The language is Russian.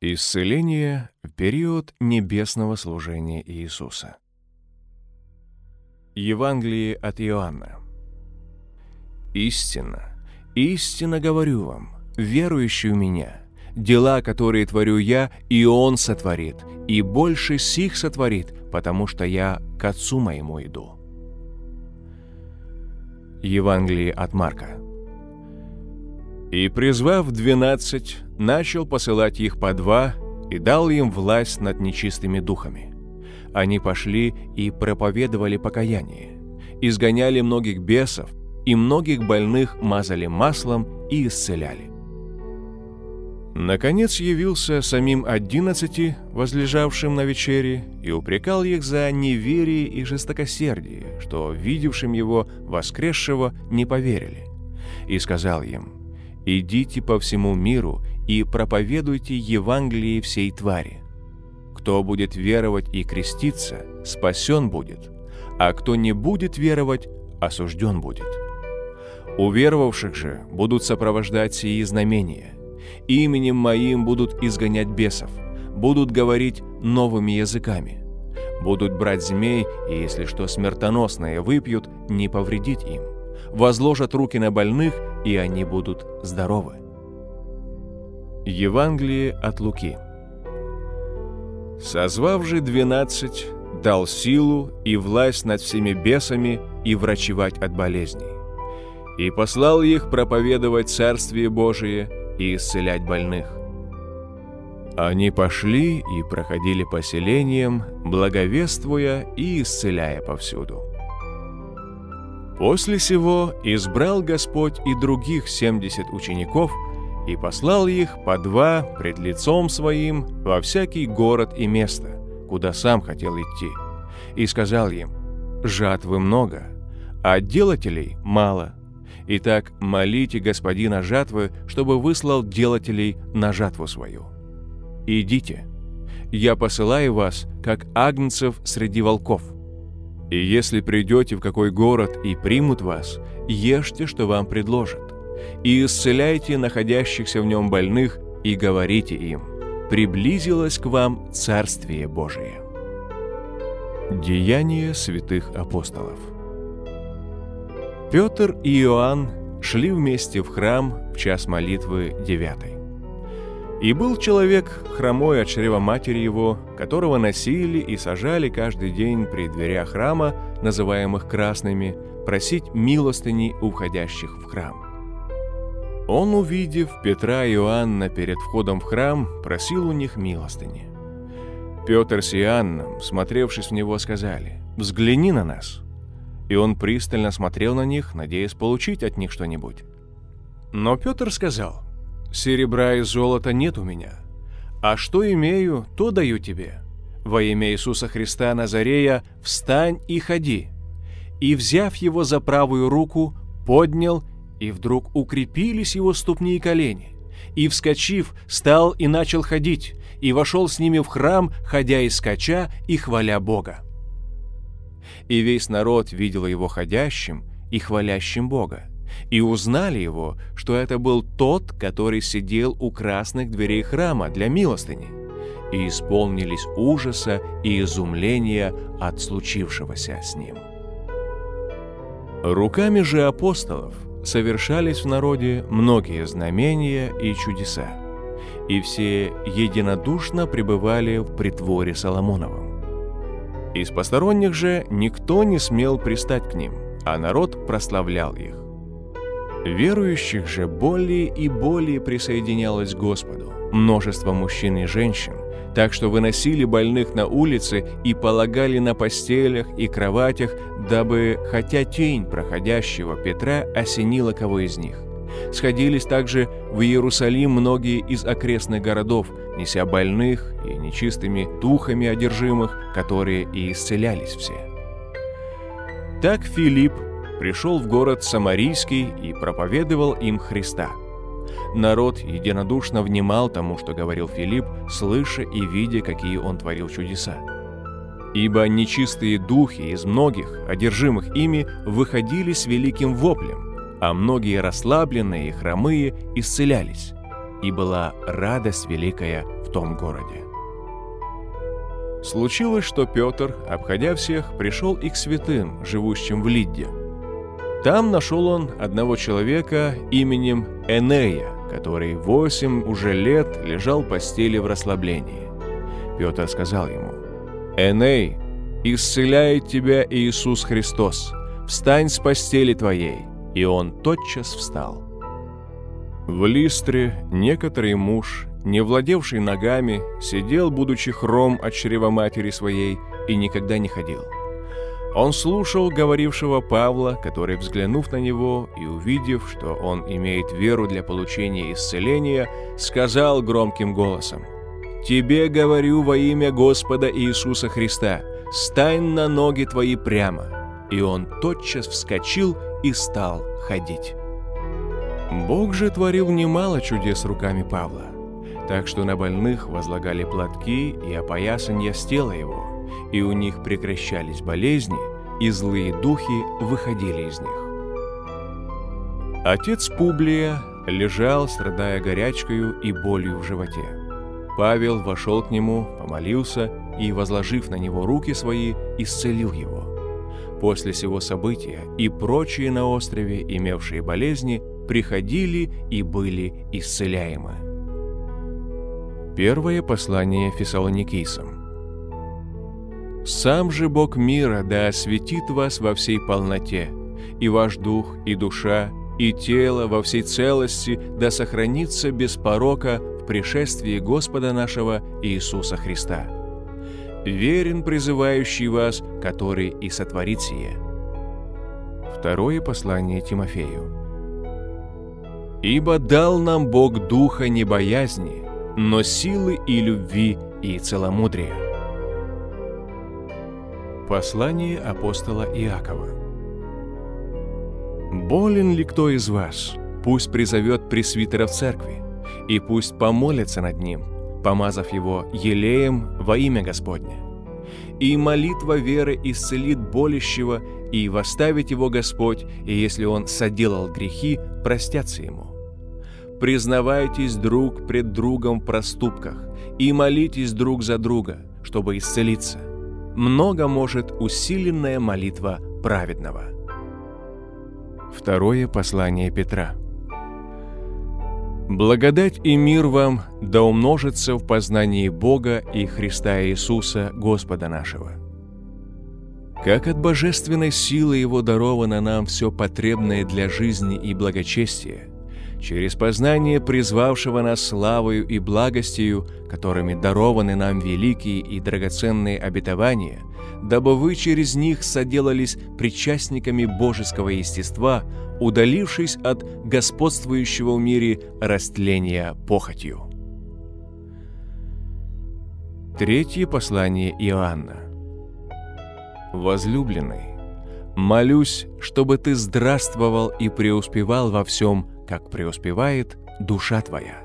Исцеление в период небесного служения Иисуса. Евангелие от Иоанна. «Истинно, истинно говорю вам, верующий в Меня, дела, которые творю Я, и Он сотворит, и больше сих сотворит, потому что Я к Отцу Моему иду». Евангелие от Марка. «И, призвав 12, начал посылать их по 2, и дал им власть над нечистыми духами. Они пошли и проповедовали покаяние, изгоняли многих бесов, и многих больных мазали маслом и исцеляли. Наконец явился самим 11, возлежавшим на вечере, и упрекал их за неверие и жестокосердие, что, видевшим его воскресшего, не поверили. И сказал им: «Идите по всему миру и проповедуйте Евангелие всей твари. Кто будет веровать и креститься, спасен будет, а кто не будет веровать, осужден будет. Уверовавших же будут сопровождать сии знамения. Именем Моим будут изгонять бесов, будут говорить новыми языками, будут брать змей, и если что смертоносное выпьют, не повредит им, возложат руки на больных, и они будут здоровы». Евангелие от Луки. «Созвав же 12, дал силу и власть над всеми бесами и врачевать от болезней. И послал их проповедовать Царствие Божие и исцелять больных. Они пошли и проходили по селениям, благовествуя и исцеляя повсюду. После сего избрал Господь и других 70 учеников и послал их по 2 пред лицом Своим во всякий город и место, куда сам хотел идти, и сказал им: жатвы много, а делателей мало. Итак, молите Господина жатвы, чтобы выслал делателей на жатву свою. Идите, я посылаю вас, как агнцев среди волков. И если придете в какой город и примут вас, ешьте, что вам предложат, и исцеляйте находящихся в нем больных, и говорите им: приблизилось к вам Царствие Божие». Деяния святых апостолов. Петр и Иоанн шли вместе в храм в час молитвы 9. И был человек, хромой от чрева матери его, которого носили и сажали каждый день при дверях храма, называемых красными, просить милостыни у входящих в храм. Он, увидев Петра и Иоанна перед входом в храм, просил у них милостыни. Петр с Иоанном, смотревшись в него, сказали: «Взгляни на нас». И он пристально смотрел на них, надеясь получить от них что-нибудь. Но Петр сказал: «Серебра и золота нет у меня, а что имею, то даю тебе. Во имя Иисуса Христа Назарея встань и ходи». И, взяв его за правую руку, поднял, и вдруг укрепились его ступни и колени. И, вскочив, стал и начал ходить, и вошел с ними в храм, ходя и скача, и хваля Бога. И весь народ видел его ходящим и хвалящим Бога, и узнали его, что это был тот, который сидел у красных дверей храма для милостыни, и исполнились ужаса и изумления от случившегося с ним. Руками же апостолов совершались в народе многие знамения и чудеса, и все единодушно пребывали в притворе Соломоновом. Из посторонних же никто не смел пристать к ним, а народ прославлял их. Верующих же более и более присоединялось к Господу множество мужчин и женщин, так что выносили больных на улицы и полагали на постелях и кроватях, дабы, хотя тень проходящего Петра осенила кого из них. Сходились также в Иерусалим многие из окрестных городов, неся больных и нечистыми духами одержимых, которые и исцелялись все. Так Филипп пришел в город Самарийский и проповедовал им Христа. Народ единодушно внимал тому, что говорил Филипп, слыша и видя, какие он творил чудеса. Ибо нечистые духи из многих, одержимых ими, выходили с великим воплем, а многие расслабленные и хромые исцелялись. и была радость великая в том городе. Случилось, что Петр, обходя всех, пришел и к святым, живущим в Лидде. Там нашел он одного человека именем Энея, который 8 уже лет лежал в постели в расслаблении. Петр сказал ему: «Эней, исцеляет тебя Иисус Христос, встань с постели твоей». И он тотчас встал. В Листре некоторый муж, не владевший ногами, сидел, будучи хром от чрева матери своей, и никогда не ходил. Он слушал говорившего Павла, который, взглянув на него и увидев, что он имеет веру для получения исцеления, сказал громким голосом: «Тебе говорю во имя Господа Иисуса Христа, стань на ноги твои прямо». И он тотчас вскочил и стал ходить. Бог же творил немало чудес руками Павла, так что на больных возлагали платки и опоясанья с тела его, и у них прекращались болезни, и злые духи выходили из них. Отец Публия лежал, страдая горячкою и болью в животе. Павел вошел к нему, помолился и, возложив на него руки свои, исцелил его. После сего события и прочие на острове, имевшие болезни, приходили и были исцеляемы. Первое послание Фессалоникийцам. «Сам же Бог мира да осветит вас во всей полноте, и ваш дух, и душа, и тело во всей целости да сохранится без порока в пришествии Господа нашего Иисуса Христа. Верен призывающий вас, который и сотворит сие». Второе послание Тимофею. «Ибо дал нам Бог духа не боязни, но силы и любви и целомудрия». Послание апостола Иакова. «Болен ли кто из вас? Пусть призовет пресвитера в церкви, и пусть помолится над ним, помазав его елеем во имя Господне. И молитва веры исцелит болящего, и восставит его Господь, и если он соделал грехи, простятся ему. Признавайтесь друг пред другом в проступках, и молитесь друг за друга, чтобы исцелиться. Много может усиленная молитва праведного». Второе послание Петра. «Благодать и мир вам да умножится в познании Бога и Христа Иисуса, Господа нашего. Как от божественной силы Его даровано нам все потребное для жизни и благочестия, через познание призвавшего нас славою и благостью, которыми дарованы нам великие и драгоценные обетования, дабы вы через них соделались причастниками божеского естества, удалившись от господствующего в мире растления похотью». Третье послание Иоанна. «Возлюбленный, молюсь, чтобы ты здравствовал и преуспевал во всем, как преуспевает душа твоя.